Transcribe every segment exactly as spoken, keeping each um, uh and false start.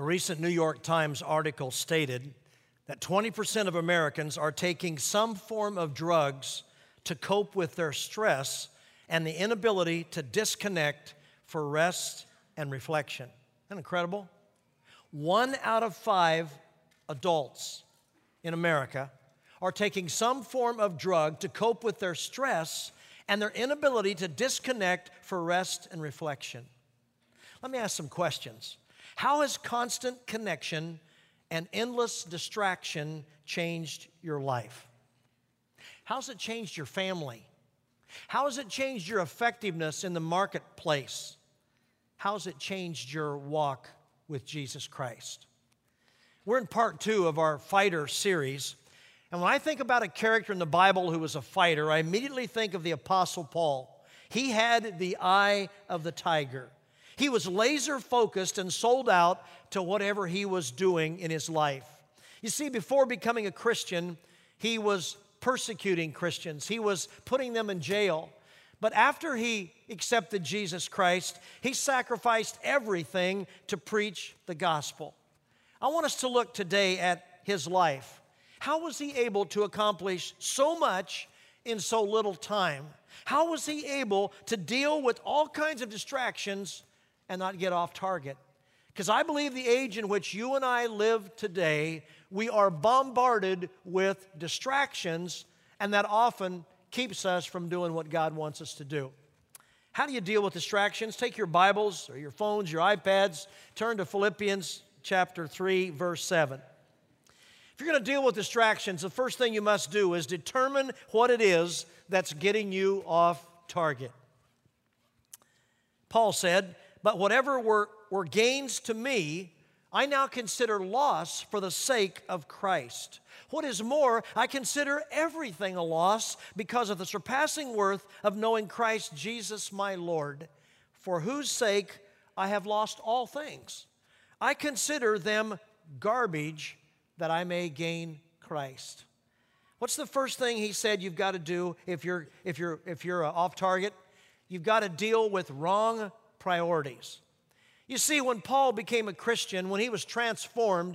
A recent New York Times article stated that twenty percent of Americans are taking some form of drugs to cope with their stress and the inability to disconnect for rest and reflection. Isn't that incredible? One out of five adults in America are taking some form of drug to cope with their stress and their inability to disconnect for rest and reflection. Let me ask some questions. How has constant connection and endless distraction changed your life? How's it changed your family? How has it changed your effectiveness in the marketplace? How has it changed your walk with Jesus Christ? We're in part two of our fighter series. And when I think about a character in the Bible who was a fighter, I immediately think of the Apostle Paul. He had the eye of the tiger. He was laser focused and sold out to whatever he was doing in his life. You see, before becoming a Christian, he was persecuting Christians. He was putting them in jail. But after he accepted Jesus Christ, he sacrificed everything to preach the gospel. I want us to look today at his life. How was he able to accomplish so much in so little time? How was he able to deal with all kinds of distractions and not get off target? Because I believe the age in which you and I live today, we are bombarded with distractions, and that often keeps us from doing what God wants us to do. How do you deal with distractions? Take your Bibles or your phones, your iPads, turn to Philippians chapter three, verse seven. If you're going to deal with distractions, the first thing you must do is determine what it is that's getting you off target. Paul said, "But whatever were, were gains to me, I now consider loss for the sake of Christ. What is more, I consider everything a loss because of the surpassing worth of knowing Christ Jesus my Lord, for whose sake I have lost all things. I consider them garbage that I may gain Christ." What's the first thing he said you've got to do if you're, if you're, if you're uh, off target? You've got to deal with wrong priorities. You see, when Paul became a Christian, when he was transformed,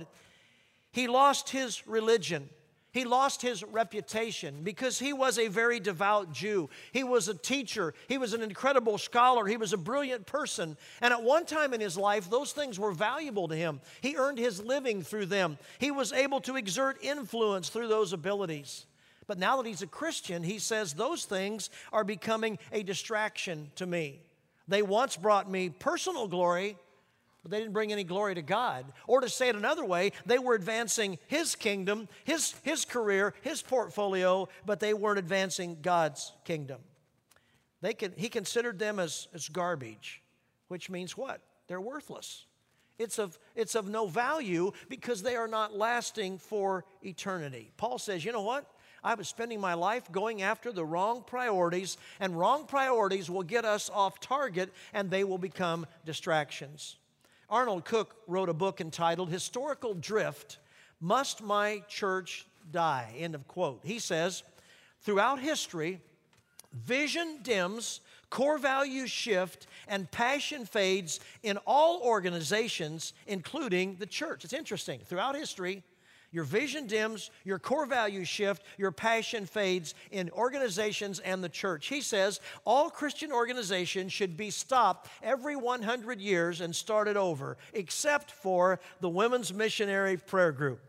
he lost his religion. He lost his reputation because he was a very devout Jew. He was a teacher. He was an incredible scholar. He was a brilliant person. And at one time in his life, those things were valuable to him. He earned his living through them. He was able to exert influence through those abilities. But now that he's a Christian, he says those things are becoming a distraction to me. They once brought me personal glory, but they didn't bring any glory to God. Or to say it another way, they were advancing his kingdom, his, his career, his portfolio, but they weren't advancing God's kingdom. They could, he considered them as, as garbage, which means what? They're worthless. It's of, it's of no value because they are not lasting for eternity. Paul says, you know what? I was spending my life going after the wrong priorities, and wrong priorities will get us off target, and they will become distractions. Arnold Cook wrote a book entitled Historical Drift, Must My Church Die? End of quote. He says, throughout history, vision dims, core values shift, and passion fades in all organizations, including the church. It's interesting. Throughout history, your vision dims, your core values shift, your passion fades in organizations and the church. He says all Christian organizations should be stopped every one hundred years and started over, except for the Women's Missionary Prayer Group.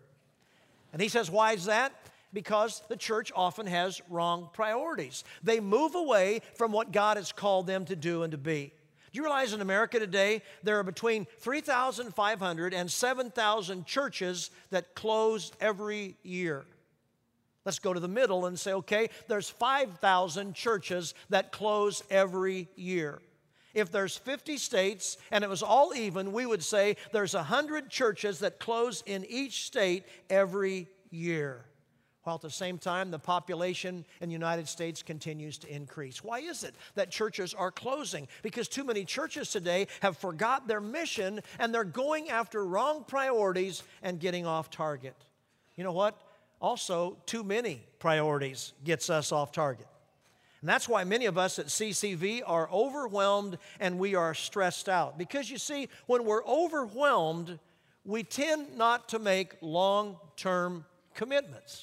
And he says, why is that? Because the church often has wrong priorities. They move away from what God has called them to do and to be. Do you realize in America today, there are between three thousand five hundred and seven thousand churches that close every year? Let's go to the middle and say, okay, there's five thousand churches that close every year. If there's fifty states and it was all even, we would say there's one hundred churches that close in each state every year. While at the same time, the population in the United States continues to increase. Why is it that churches are closing? Because too many churches today have forgot their mission and they're going after wrong priorities and getting off target. You know what? Also, too many priorities gets us off target. And that's why many of us at C C V are overwhelmed and we are stressed out. Because you see, when we're overwhelmed, we tend not to make long-term commitments.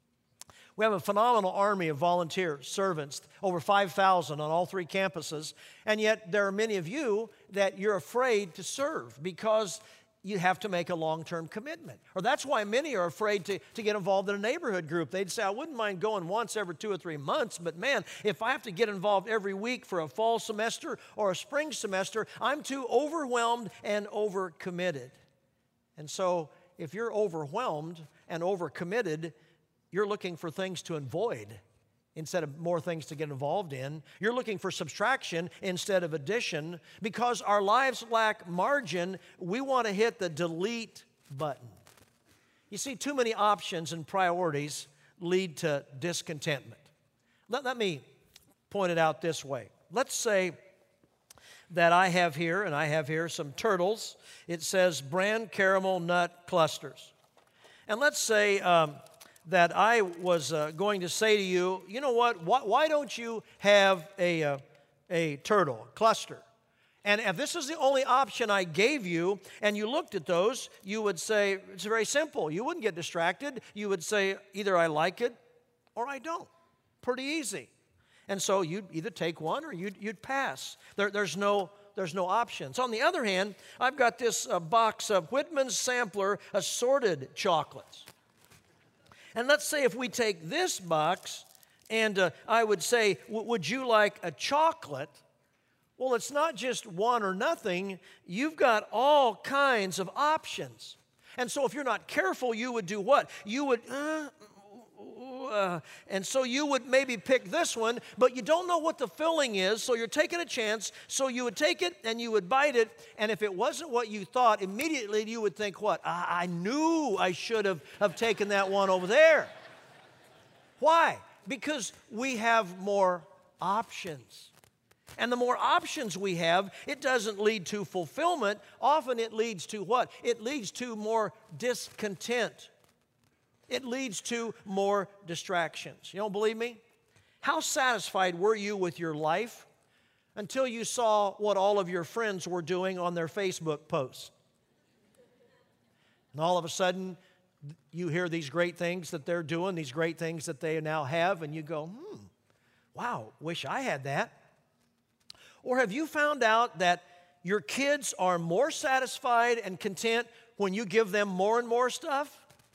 We have a phenomenal army of volunteers, servants, over five thousand on all three campuses, and yet there are many of you that you're afraid to serve because you have to make a long-term commitment. Or that's why many are afraid to, to get involved in a neighborhood group. They'd say, I wouldn't mind going once every two or three months, but man, if I have to get involved every week for a fall semester or a spring semester, I'm too overwhelmed and overcommitted. And so if you're overwhelmed and overcommitted, you're looking for things to avoid instead of more things to get involved in. You're looking for subtraction instead of addition. Because our lives lack margin, we want to hit the delete button. You see, too many options and priorities lead to discontentment. Let, let me point it out this way. Let's say that I have here, and I have here some turtles. It says brand caramel nut clusters. And let's say um, that I was uh, going to say to you, you know what, why, why don't you have a, uh, a turtle, a cluster? And if this is the only option I gave you, and you looked at those, you would say, it's very simple. You wouldn't get distracted. You would say, either I like it or I don't. Pretty easy. And so you'd either take one or you'd, you'd pass. There, there's no There's no options. On the other hand, I've got this uh, box of Whitman's Sampler assorted chocolates. And let's say if we take this box and uh, I would say, would you like a chocolate? Well, it's not just one or nothing. You've got all kinds of options. And so if you're not careful, you would do what? You would, uh, uh, and so you would maybe pick this one, but you don't know what the filling is, so you're taking a chance. So you would take it and you would bite it, and if it wasn't what you thought, immediately you would think, what? I, I knew I should have, have taken that one over there. Why? Because we have more options. And the more options we have, it doesn't lead to fulfillment. Often it leads to what? It leads to more discontent. It leads to more distractions. You don't believe me? How satisfied were you with your life until you saw what all of your friends were doing on their Facebook posts? And all of a sudden, you hear these great things that they're doing, these great things that they now have, and you go, hmm, wow, wish I had that. Or have you found out that your kids are more satisfied and content when you give them more and more stuff?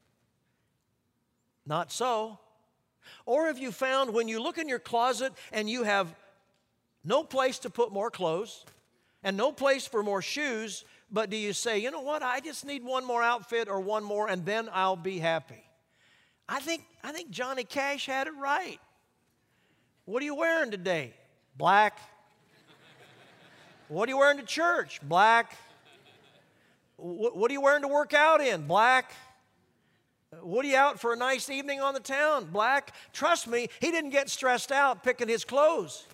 Not so. Or have you found when you look in your closet and you have no place to put more clothes and no place for more shoes, but do you say, you know what, I just need one more outfit or one more and then I'll be happy? I think, I think Johnny Cash had it right. What are you wearing today? Black. What are you wearing to church? Black. What are you wearing to work out in? Black. What are you out for a nice evening on the town? Black. Trust me, he didn't get stressed out picking his clothes.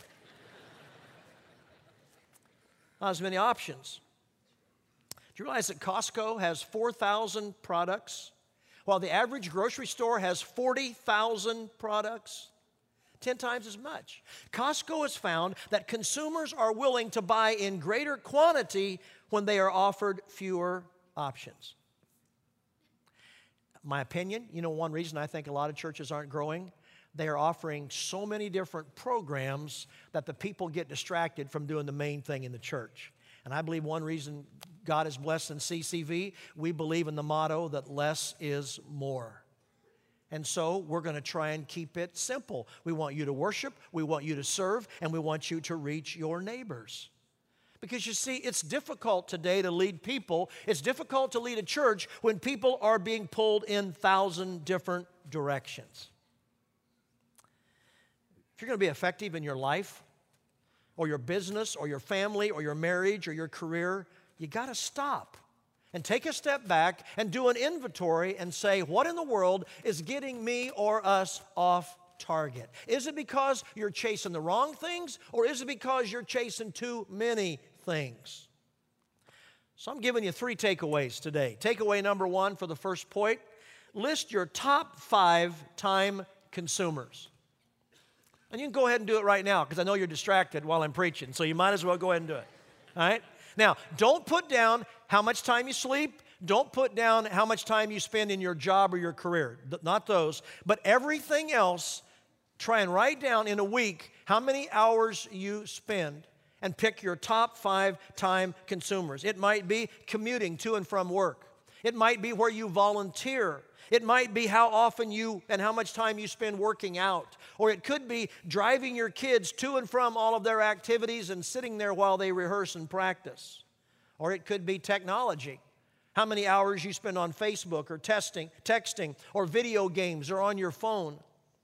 Not as many options. Do you realize that Costco has four thousand products, while the average grocery store has forty thousand products? Ten times as much. Costco has found that consumers are willing to buy in greater quantity when they are offered fewer options. My opinion, you know, one reason I think a lot of churches aren't growing, they are offering so many different programs that the people get distracted from doing the main thing in the church. And I believe one reason God is blessed in C C V, we believe in the motto that less is more. And so we're going to try and keep it simple. We want you to worship, we want you to serve, and we want you to reach your neighbors. Because you see, it's difficult today to lead people. It's difficult to lead a church when people are being pulled in a thousand different directions. If you're going to be effective in your life, or your business, or your family, or your marriage, or your career, you got to stop and take a step back and do an inventory and say, what in the world is getting me or us off target? Is it because you're chasing the wrong things, or is it because you're chasing too many things? So I'm giving you three takeaways today. Takeaway number one for the first point, list your top five time consumers. And you can go ahead and do it right now because I know you're distracted while I'm preaching, so you might as well go ahead and do it. All right? Now, don't put down how much time you sleep. Don't put down how much time you spend in your job or your career. Not those. But everything else, try and write down in a week how many hours you spend and pick your top five time consumers. It might be commuting to and from work. It might be where you volunteer. It might be how often you and how much time you spend working out. Or it could be driving your kids to and from all of their activities and sitting there while they rehearse and practice. Or it could be technology. How many hours you spend on Facebook or testing, texting or video games or on your phone.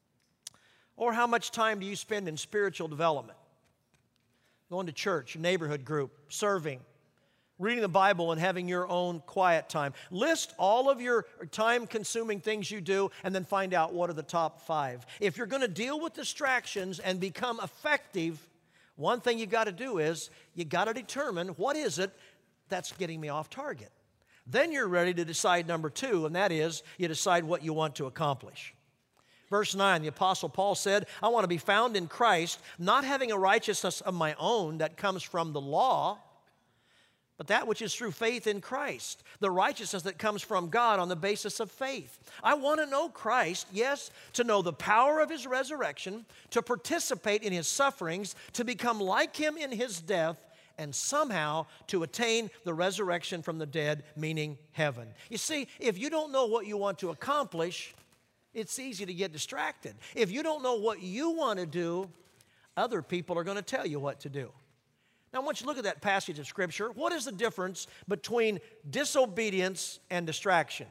Or how much time do you spend in spiritual development? Going to church, neighborhood group, serving, reading the Bible and having your own quiet time. List all of your time-consuming things you do and then find out what are the top five. If you're going to deal with distractions and become effective, one thing you got to do is you got to determine what is it that's getting me off target. Then you're ready to decide number two, and that is you decide what you want to accomplish. Verse nine, the Apostle Paul said, I want to be found in Christ, not having a righteousness of my own that comes from the law, but that which is through faith in Christ, the righteousness that comes from God on the basis of faith. I want to know Christ, yes, to know the power of His resurrection, to participate in His sufferings, to become like Him in His death, and somehow to attain the resurrection from the dead, meaning heaven. You see, if you don't know what you want to accomplish, it's easy to get distracted. If you don't know what you want to do, other people are going to tell you what to do. Now, I want you to look at that passage of Scripture. What is the difference between disobedience and distraction?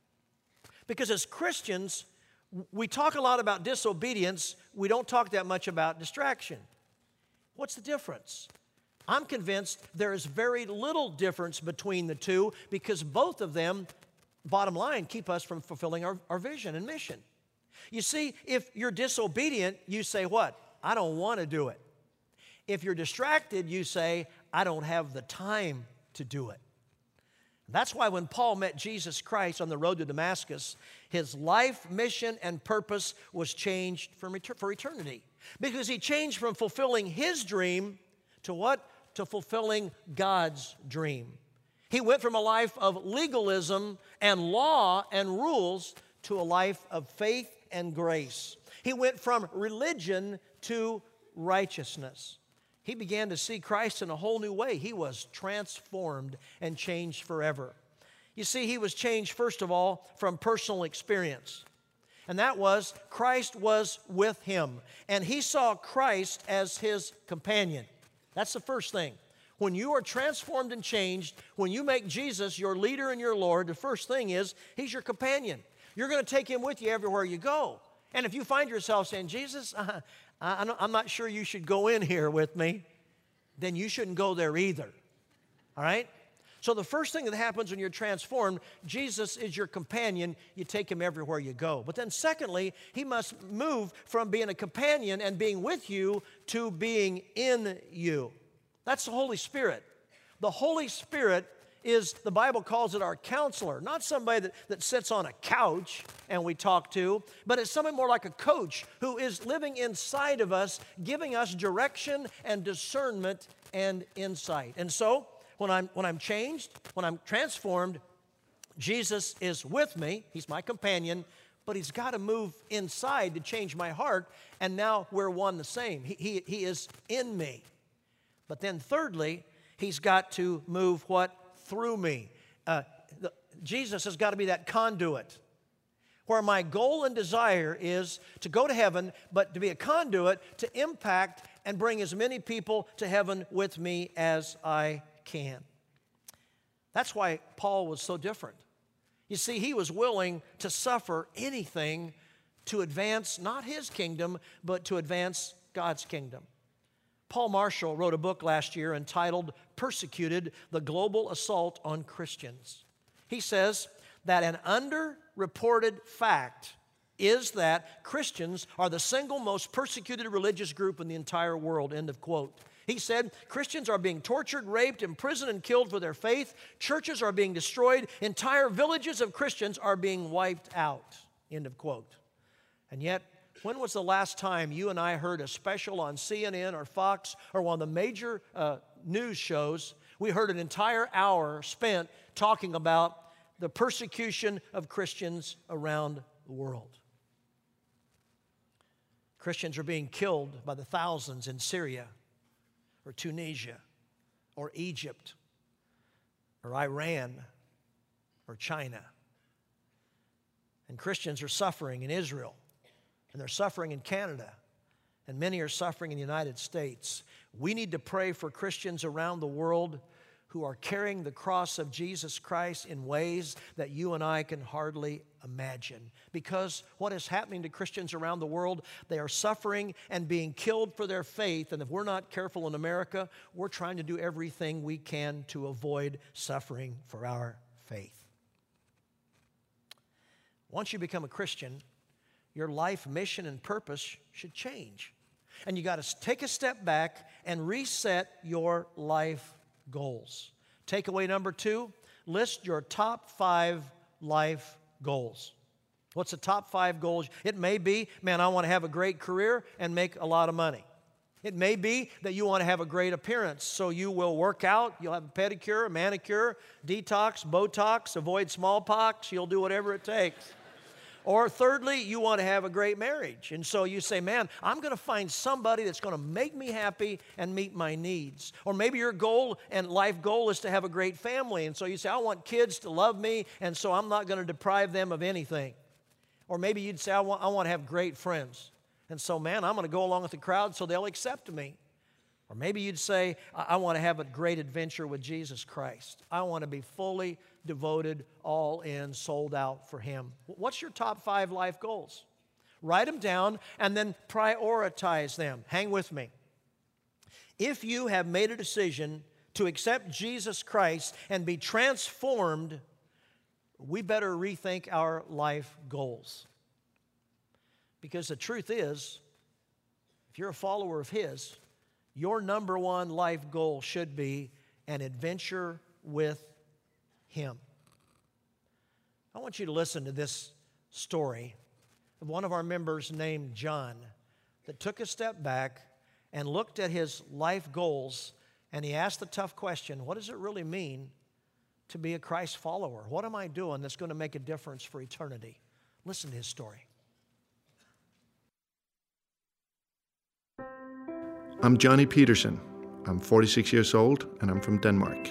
Because as Christians, we talk a lot about disobedience. We don't talk that much about distraction. What's the difference? I'm convinced there is very little difference between the two because both of them, bottom line, keep us from fulfilling our, our vision and mission. You see, if you're disobedient, you say what? I don't want to do it. If you're distracted, you say, I don't have the time to do it. That's why when Paul met Jesus Christ on the road to Damascus, his life, mission, and purpose was changed for eternity. Because he changed from fulfilling his dream to what? To fulfilling God's dream. He went from a life of legalism and law and rules to a life of faith and grace. He went from religion to righteousness. He began to see Christ in a whole new way. He was transformed and changed forever. You see, he was changed, first of all, from personal experience. And that was Christ was with him. And he saw Christ as his companion. That's the first thing. When you are transformed and changed, when you make Jesus your leader and your Lord, the first thing is he's your companion. You're going to take him with you everywhere you go. And if you find yourself saying, Jesus, uh, I'm not sure you should go in here with me, then you shouldn't go there either. All right? So the first thing that happens when you're transformed, Jesus is your companion. You take him everywhere you go. But then secondly, he must move from being a companion and being with you to being in you. That's the Holy Spirit. The Holy Spirit is, the Bible calls it our counselor, not somebody that, that sits on a couch and we talk to, but it's somebody more like a coach who is living inside of us, giving us direction and discernment and insight. And so, when I'm, when I'm changed, when I'm transformed, Jesus is with me. He's my companion, but he's got to move inside to change my heart, and now we're one the same. He, he, he is in me. But then thirdly, he's got to move what? Through me. Uh, the, Jesus has got to be that conduit where my goal and desire is to go to heaven, but to be a conduit to impact and bring as many people to heaven with me as I can. That's why Paul was so different. You see, he was willing to suffer anything to advance not his kingdom, but to advance God's kingdom. Paul Marshall wrote a book last year entitled Persecuted: The Global Assault on Christians. He says that an underreported fact is that Christians are the single most persecuted religious group in the entire world, end of quote. He said, Christians are being tortured, raped, imprisoned, and killed for their faith. Churches are being destroyed. Entire villages of Christians are being wiped out, end of quote. And yet, when was the last time you and I heard a special on C N N or Fox or one of the major uh, news shows, we heard an entire hour spent talking about the persecution of Christians around the world. Christians are being killed by the thousands in Syria or Tunisia or Egypt or Iran or China. And Christians are suffering in Israel, and they're suffering in Canada, and many are suffering in the United States. We need to pray for Christians around the world who are carrying the cross of Jesus Christ in ways that you and I can hardly imagine. Because what is happening to Christians around the world, they are suffering and being killed for their faith. And if we're not careful in America, we're trying to do everything we can to avoid suffering for our faith. Once you become a Christian, your life mission and purpose should change. And you got to take a step back and reset your life goals. Takeaway number two, list your top five life goals. What's the top five goals? It may be, man, I want to have a great career and make a lot of money. It may be that you want to have a great appearance, so you will work out, you'll have a pedicure, a manicure, detox, Botox, avoid smallpox, you'll do whatever it takes. Or thirdly, you want to have a great marriage. And so you say, man, I'm going to find somebody that's going to make me happy and meet my needs. Or maybe your goal and life goal is to have a great family. And so you say, I want kids to love me, and so I'm not going to deprive them of anything. Or maybe you'd say, I want, I want to have great friends. And so, man, I'm going to go along with the crowd so they'll accept me. Or maybe you'd say, I, I want to have a great adventure with Jesus Christ. I want to be fully devoted, all in, sold out for Him. What's your top five life goals? Write them down and then prioritize them. Hang with me. If you have made a decision to accept Jesus Christ and be transformed, we better rethink our life goals. Because the truth is, if you're a follower of His, your number one life goal should be an adventure with Him. I want you to listen to this story of one of our members named John that took a step back and looked at his life goals, and he asked the tough question, what does it really mean to be a Christ follower? What am I doing that's going to make a difference for eternity? Listen to his story. I'm Johnny Peterson. I'm forty-six years old and I'm from Denmark.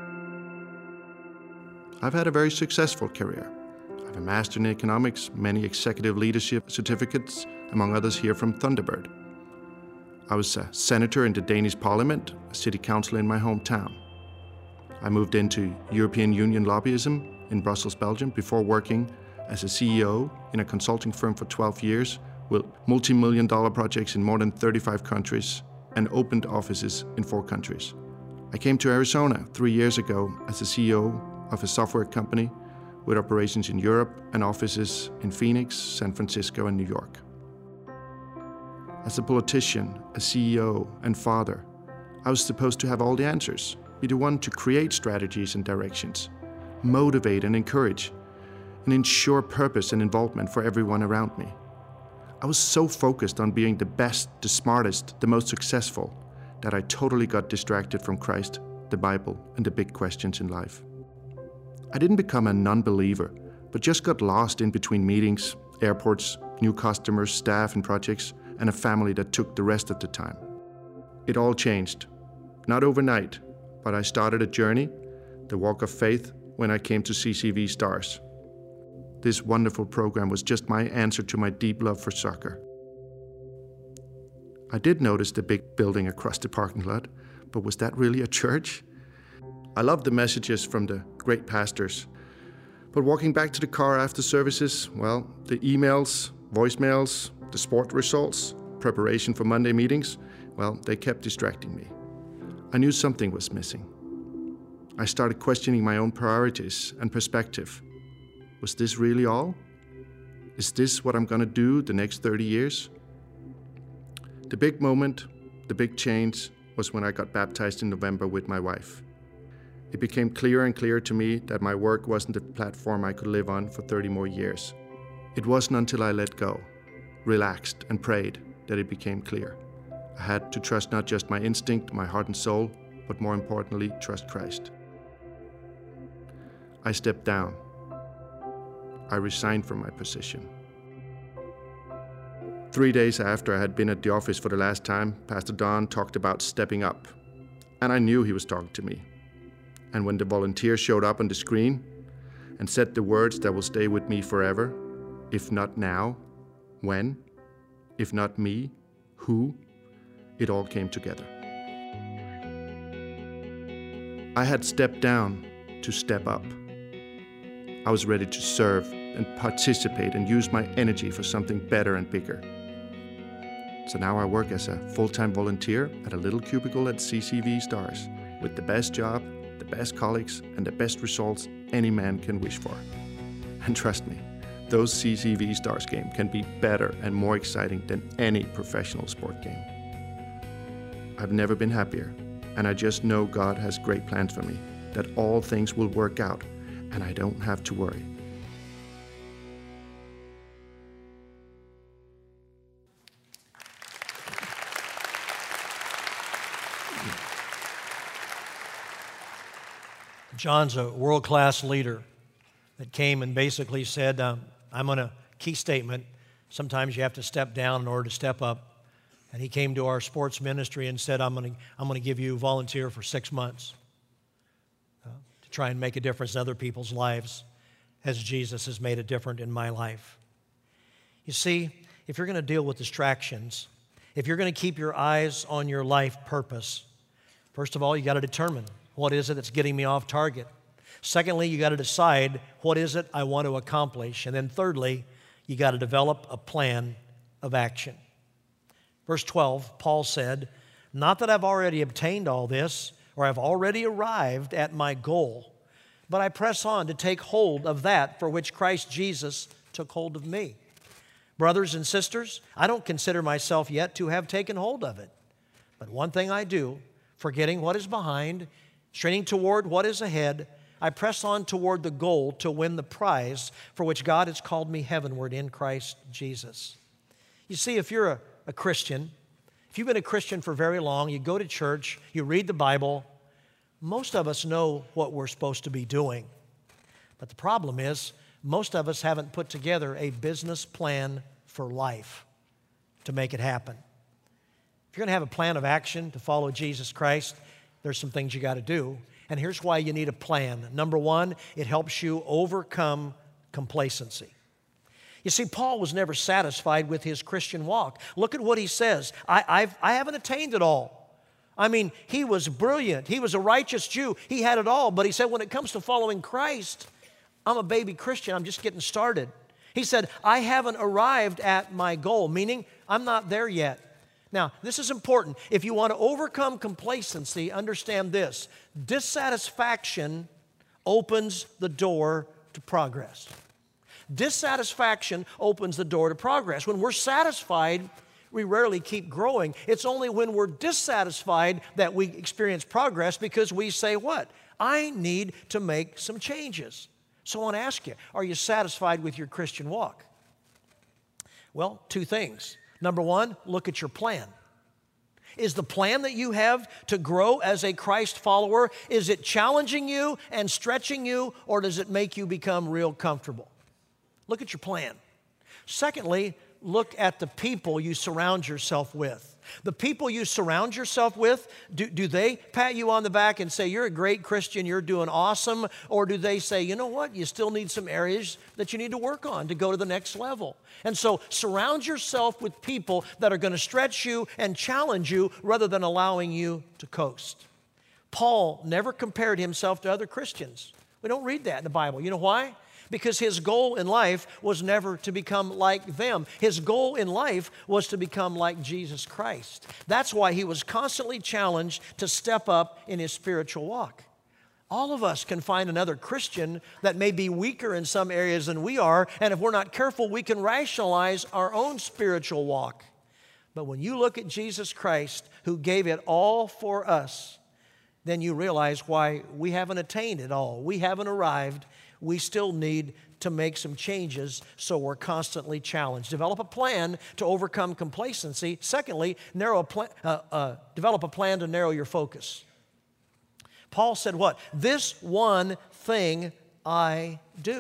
I've had a very successful career. I have a master in economics, many executive leadership certificates, among others here from Thunderbird. I was a senator in the Danish parliament, a city councillor in my hometown. I moved into European Union lobbyism in Brussels, Belgium, before working as a C E O in a consulting firm for twelve years with multi-million dollar projects in more than thirty-five countries and opened offices in four countries. I came to Arizona three years ago as a C E O of a software company with operations in Europe and offices in Phoenix, San Francisco, and New York. As a politician, a C E O, and father, I was supposed to have all the answers, be the one to create strategies and directions, motivate and encourage, and ensure purpose and involvement for everyone around me. I was so focused on being the best, the smartest, the most successful, that I totally got distracted from Christ, the Bible, and the big questions in life. I didn't become a non-believer, but just got lost in between meetings, airports, new customers, staff and projects, and a family that took the rest of the time. It all changed. Not overnight, but I started a journey, the walk of faith, when I came to C C V Stars. This wonderful program was just my answer to my deep love for soccer. I did notice the big building across the parking lot, but was that really a church? I loved the messages from the great pastors. But walking back to the car after services, well, the emails, voicemails, the sport results, preparation for Monday meetings, well, they kept distracting me. I knew something was missing. I started questioning my own priorities and perspective. Was this really all? Is this what I'm gonna do the next thirty years? The big moment, the big change, was when I got baptized in November with my wife. It became clearer and clearer to me that my work wasn't a platform I could live on for thirty more years. It wasn't until I let go, relaxed, and prayed that it became clear. I had to trust not just my instinct, my heart and soul, but more importantly, trust Christ. I stepped down, I resigned from my position. Three days after I had been at the office for the last time, Pastor Don talked about stepping up, and I knew he was talking to me. And when the volunteer showed up on the screen and said the words that will stay with me forever, if not now, when? If not me, who? It all came together. I had stepped down to step up. I was ready to serve and participate and use my energy for something better and bigger. So now I work as a full-time volunteer at a little cubicle at C C V Stars with the best job, the best colleagues, and the best results any man can wish for. And trust me, those C C V Stars games can be better and more exciting than any professional sport game. I've never been happier, and I just know God has great plans for me, that all things will work out, and I don't have to worry. John's a world-class leader that came and basically said, um, I'm on a key statement. Sometimes you have to step down in order to step up. And he came to our sports ministry and said, I'm going to I'm going to give you a volunteer for six months uh, to try and make a difference in other people's lives as Jesus has made a difference in my life. You see, if you're going to deal with distractions, if you're going to keep your eyes on your life purpose, first of all, you got to determine, what is it that's getting me off target? Secondly, you got to decide, what is it I want to accomplish? And then thirdly, you got to develop a plan of action. Verse twelve, Paul said, not that I've already obtained all this, or I've already arrived at my goal, but I press on to take hold of that for which Christ Jesus took hold of me. Brothers and sisters, I don't consider myself yet to have taken hold of it. But one thing I do, forgetting what is behind, straining toward what is ahead, I press on toward the goal to win the prize for which God has called me heavenward in Christ Jesus. You see, if you're a, a Christian, if you've been a Christian for very long, you go to church, you read the Bible, most of us know what we're supposed to be doing. But the problem is, most of us haven't put together a business plan for life to make it happen. If you're going to have a plan of action to follow Jesus Christ, there's some things you got to do. And here's why you need a plan. Number one, it helps you overcome complacency. You see, Paul was never satisfied with his Christian walk. Look at what he says. I, I've, I haven't attained it all. I mean, he was brilliant. He was a righteous Jew. He had it all. But he said, when it comes to following Christ, I'm a baby Christian. I'm just getting started. He said, I haven't arrived at my goal, meaning I'm not there yet. Now, this is important. If you want to overcome complacency, understand this. Dissatisfaction opens the door to progress. Dissatisfaction opens the door to progress. When we're satisfied, we rarely keep growing. It's only when we're dissatisfied that we experience progress, because we say, what? I need to make some changes. So I want to ask you, are you satisfied with your Christian walk? Well, two things. Number one, look at your plan. Is the plan that you have to grow as a Christ follower, is it challenging you and stretching you, or does it make you become real comfortable? Look at your plan. Secondly, look at the people you surround yourself with. The people you surround yourself with, do, do they pat you on the back and say, you're a great Christian, you're doing awesome? Or do they say, you know what, you still need some areas that you need to work on to go to the next level? And so surround yourself with people that are going to stretch you and challenge you rather than allowing you to coast. Paul never compared himself to other Christians. We don't read that in the Bible. You know why? Because his goal in life was never to become like them. His goal in life was to become like Jesus Christ. That's why he was constantly challenged to step up in his spiritual walk. All of us can find another Christian that may be weaker in some areas than we are, and if we're not careful, we can rationalize our own spiritual walk. But when you look at Jesus Christ, who gave it all for us, then you realize why we haven't attained it all. We haven't arrived. We still need to make some changes, so we're constantly challenged. Develop a plan to overcome complacency. Secondly, narrow a pl- uh, uh, develop a plan to narrow your focus. Paul said what? This one thing I do.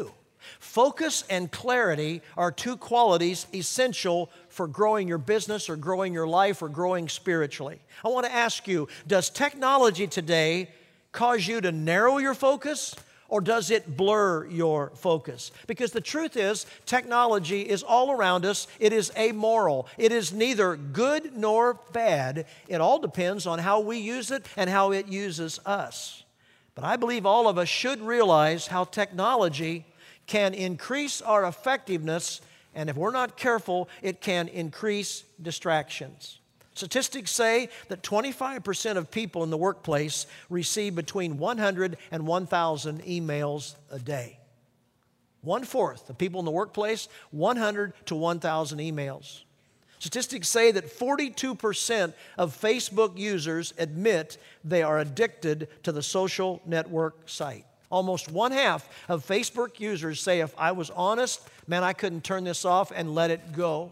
Focus and clarity are two qualities essential for growing your business or growing your life or growing spiritually. I want to ask you, does technology today cause you to narrow your focus, or does it blur your focus? Because the truth is, technology is all around us. It is amoral. It is neither good nor bad. It all depends on how we use it and how it uses us. But I believe all of us should realize how technology can increase our effectiveness, and if we're not careful, it can increase distractions. Statistics say that twenty-five percent of people in the workplace receive between one hundred and one thousand emails a day. One-fourth of people in the workplace, one hundred to one thousand emails. Statistics say that forty-two percent of Facebook users admit they are addicted to the social network site. Almost one half of Facebook users say, if I was honest, man, I couldn't turn this off and let it go.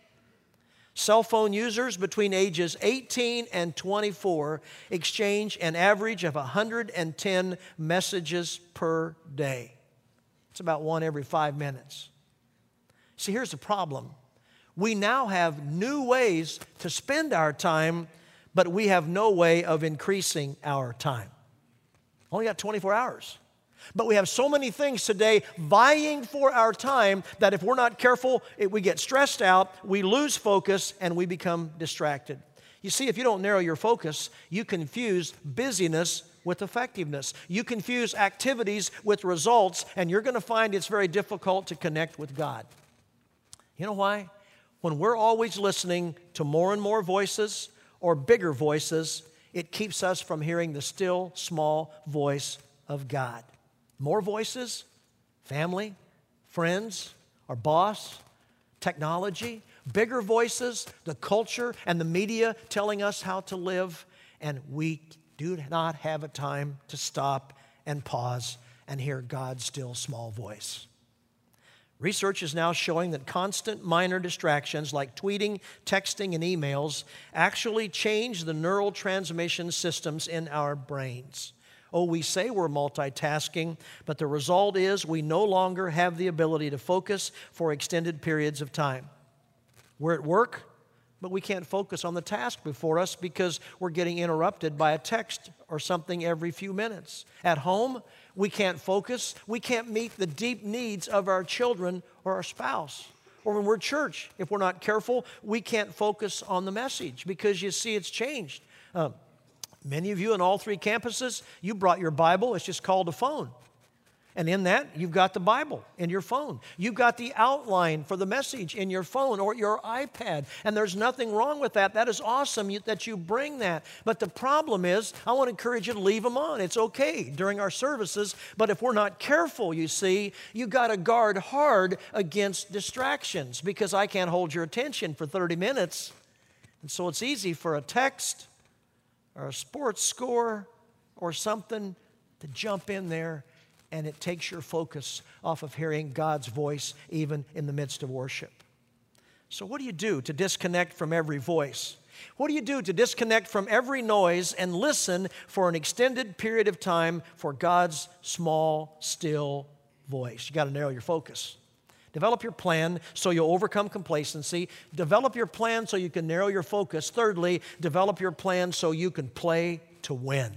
Cell phone users between ages eighteen and twenty-four exchange an average of one hundred ten messages per day. It's about one every five minutes. See, here's the problem. We now have new ways to spend our time, but we have no way of increasing our time. Only got twenty-four hours. But we have so many things today vying for our time that if we're not careful, it, we get stressed out, we lose focus, and we become distracted. You see, if you don't narrow your focus, you confuse busyness with effectiveness. You confuse activities with results, and you're going to find it's very difficult to connect with God. You know why? When we're always listening to more and more voices or bigger voices, it keeps us from hearing the still, small voice of God. More voices, family, friends, our boss, technology, bigger voices, the culture and the media telling us how to live, and we do not have a time to stop and pause and hear God's still small voice. Research is now showing that constant minor distractions like tweeting, texting, and emails actually change the neural transmission systems in our brains. Oh, we say we're multitasking, but the result is we no longer have the ability to focus for extended periods of time. We're at work, but we can't focus on the task before us because we're getting interrupted by a text or something every few minutes. At home, we can't focus. We can't meet the deep needs of our children or our spouse. Or when we're at church, if we're not careful, we can't focus on the message because you see it's changed. Um, Many of you in all three campuses, you brought your Bible. It's just called a phone. And in that, you've got the Bible in your phone. You've got the outline for the message in your phone or your iPad. And there's nothing wrong with that. That is awesome that you bring that. But the problem is, I want to encourage you to leave them on. It's okay during our services. But if we're not careful, you see, you've got to guard hard against distractions because I can't hold your attention for thirty minutes. And so it's easy for a text or a sports score or something to jump in there, and it takes your focus off of hearing God's voice even in the midst of worship. So what do you do to disconnect from every voice? What do you do to disconnect from every noise and listen for an extended period of time for God's small, still voice? You got to narrow your focus. Develop your plan so you'll overcome complacency. Develop your plan so you can narrow your focus. Thirdly, develop your plan so you can play to win.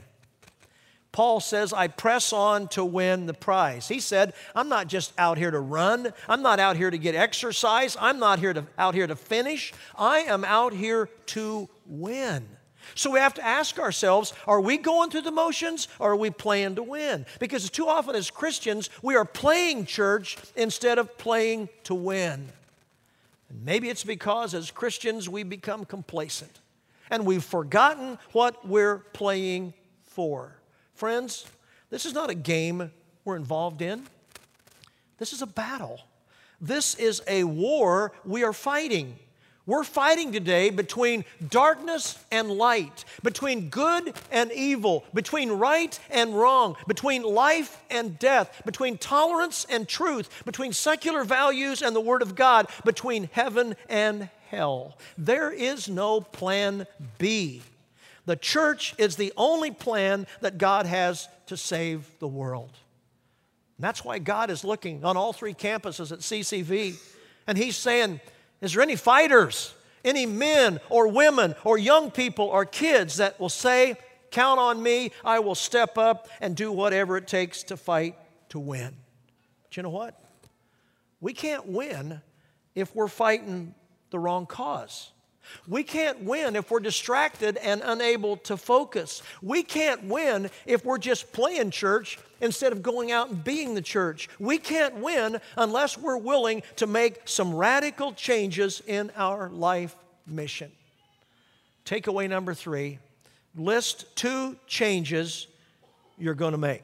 Paul says, I press on to win the prize. He said, I'm not just out here to run. I'm not out here to get exercise. I'm not here to, out here to finish. I am out here to win. So we have to ask ourselves, are we going through the motions or are we playing to win? Because too often as Christians, we are playing church instead of playing to win. And maybe it's because as Christians we become complacent and we've forgotten what we're playing for. Friends, this is not a game we're involved in. This is a battle. This is a war we are fighting. We're fighting today between darkness and light, between good and evil, between right and wrong, between life and death, between tolerance and truth, between secular values and the Word of God, between heaven and hell. There is no plan B. The church is the only plan that God has to save the world. And that's why God is looking on all three campuses at C C V, and He's saying, is there any fighters, any men or women or young people or kids that will say, count on me, I will step up and do whatever it takes to fight to win. But you know what? We can't win if we're fighting the wrong cause. We can't win if we're distracted and unable to focus. We can't win if we're just playing church instead of going out and being the church. We can't win unless we're willing to make some radical changes in our life mission. Takeaway number three, list two changes you're going to make.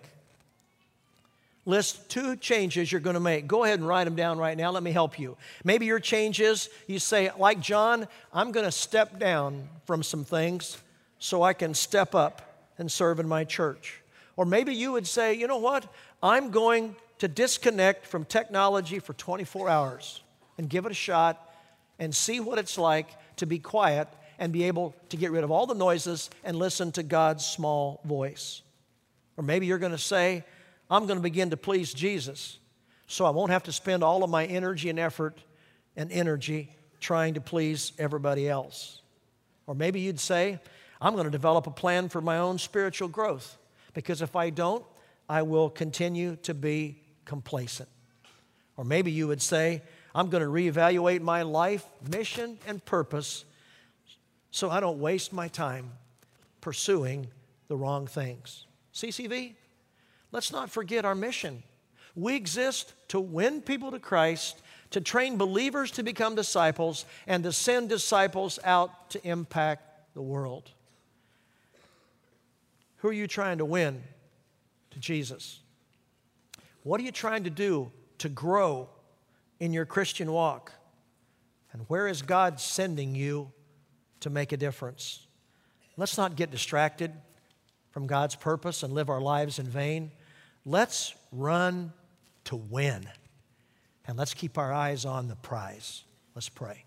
List two changes you're going to make. Go ahead and write them down right now. Let me help you. Maybe your change is, you say, like John, I'm going to step down from some things so I can step up and serve in my church. Or maybe you would say, you know what? I'm going to disconnect from technology for twenty-four hours and give it a shot and see what it's like to be quiet and be able to get rid of all the noises and listen to God's small voice. Or maybe you're going to say, I'm going to begin to please Jesus so I won't have to spend all of my energy and effort and energy trying to please everybody else. Or maybe you'd say, I'm going to develop a plan for my own spiritual growth, because if I don't, I will continue to be complacent. Or maybe you would say, I'm going to reevaluate my life, mission, and purpose so I don't waste my time pursuing the wrong things. C C V? Let's not forget our mission. We exist to win people to Christ, to train believers to become disciples, and to send disciples out to impact the world. Who are you trying to win to Jesus? What are you trying to do to grow in your Christian walk? And where is God sending you to make a difference? Let's not get distracted from God's purpose and live our lives in vain. Let's run to win. And let's keep our eyes on the prize. Let's pray.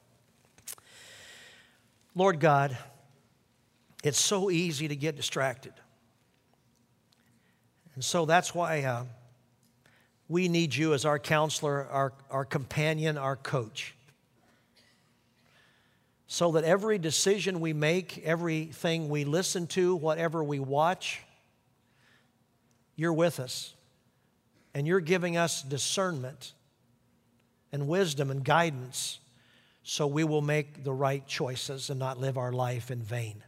Lord God, it's so easy to get distracted. And so that's why uh, we need you as our counselor, our, our companion, our coach. So that every decision we make, everything we listen to, whatever we watch, you're with us. And you're giving us discernment and wisdom and guidance so we will make the right choices and not live our life in vain.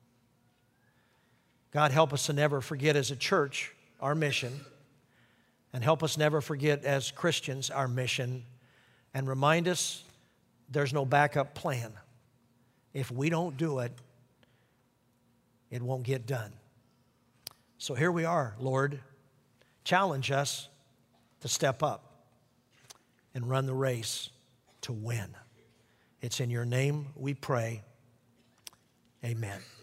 God, help us to never forget as a church our mission, and help us never forget as Christians our mission, and remind us there's no backup plan. If we don't do it, it won't get done. So here we are, Lord. Challenge us to step up and run the race to win. It's in your name we pray. Amen.